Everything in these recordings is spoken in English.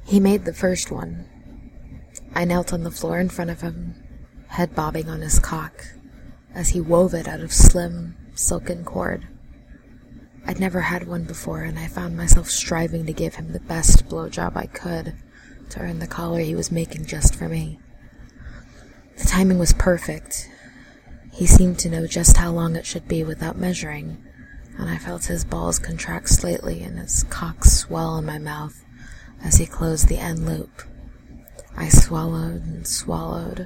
He made the first one. I knelt on the floor in front of him, head bobbing on his cock, as he wove it out of slim, silken cord. I'd never had one before, and I found myself striving to give him the best blowjob I could to earn the collar he was making just for me. The timing was perfect. He seemed to know just how long it should be without measuring, and I felt his balls contract slightly and his cock swell in my mouth as he closed the end loop. I swallowed and swallowed,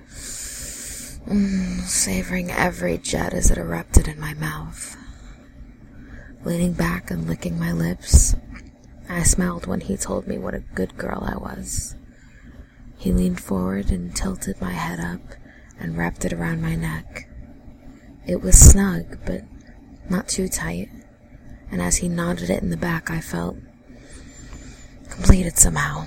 savoring every jet as it erupted in my mouth. Leaning back and licking my lips, I smiled when he told me what a good girl I was. He leaned forward and tilted my head up and wrapped it around my neck. It was snug, but not too tight, and as he knotted it in the back, I felt completed somehow.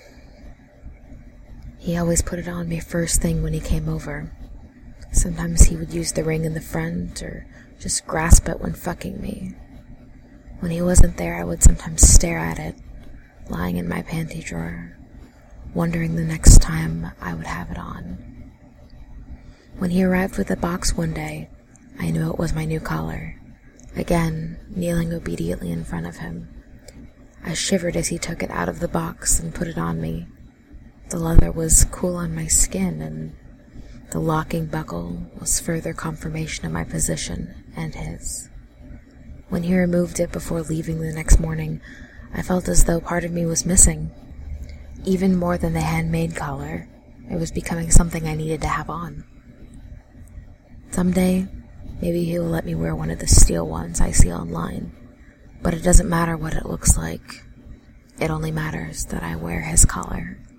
He always put it on me first thing when he came over. Sometimes he would use the ring in the front, or just grasp it when fucking me. When he wasn't there, I would sometimes stare at it, lying in my panty drawer, wondering the next time I would have it on. When he arrived with the box one day, I knew it was my new collar. Again, kneeling obediently in front of him. I shivered as he took it out of the box and put it on me. The leather was cool on my skin, and the locking buckle was further confirmation of my position and his. When he removed it before leaving the next morning, I felt as though part of me was missing. Even more than the handmade collar, it was becoming something I needed to have on. Someday, maybe he will let me wear one of the steel ones I see online, but it doesn't matter what it looks like. It only matters that I wear his collar.